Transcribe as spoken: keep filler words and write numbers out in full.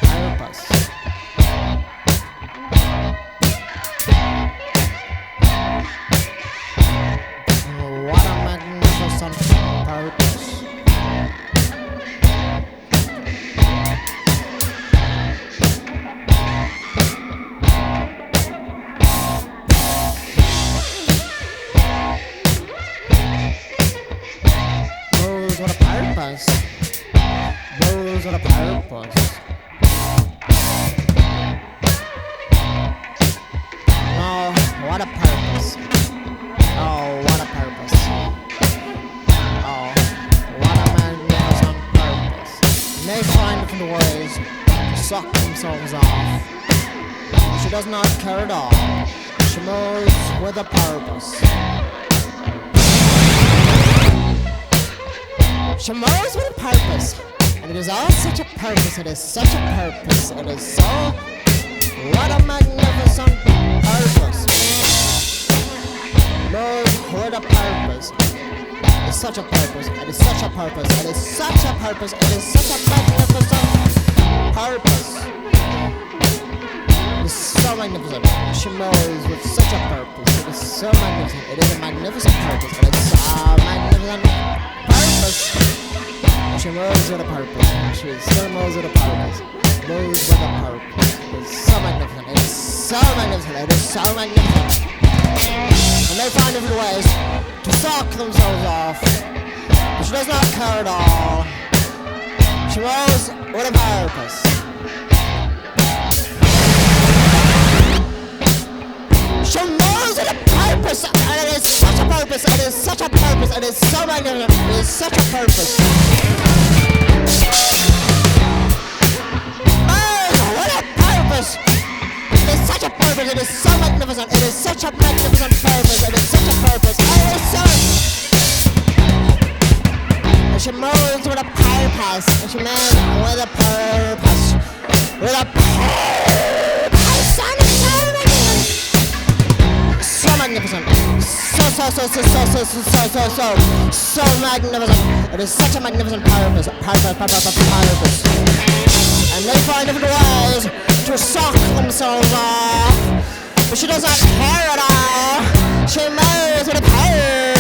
purpose. What a magnificent purpose. Moves with a purpose. Moves with a purpose. Oh, what a purpose. Oh, what a purpose. Oh, what a magnificent purpose. And they find different ways to suck themselves off. She does not care at all. She moves with a purpose. She moves with a purpose. And it is all such a purpose. It is such a purpose. It is so... What a magnificent purpose. Move with a purpose. It is such a purpose. It is such a purpose. It is such a purpose. It is such a magnificent purpose. It is so magnificent. She moves with such a purpose. It is so magnificent. It is a magnificent purpose. It is so magnificent purpose. She moves with a purpose. She still moves with a purpose. Moves with a purpose. It is so magnificent. It is so magnificent. It is so magnificent. And they find different ways to suck themselves off. But she does not care at all. She moves with a purpose. She moves with a purpose, and it is such a purpose. It is such a purpose. It is so magnificent. It is such a purpose. Oh, what a purpose! It is such a purpose. It is so magnificent. It is such a magnificent purpose. It is such a purpose. It is so. And she moves with a purpose. And she moves with a purpose. With a purpose. And it's so magnificent. So magnificent. So, so, so, so, so, so, so, so, so, so, so magnificent. It is such a magnificent purpose. Purpose, purpose, purpose. And they find different ways to suck themselves off. But she does not care at all. She moves with a purpose.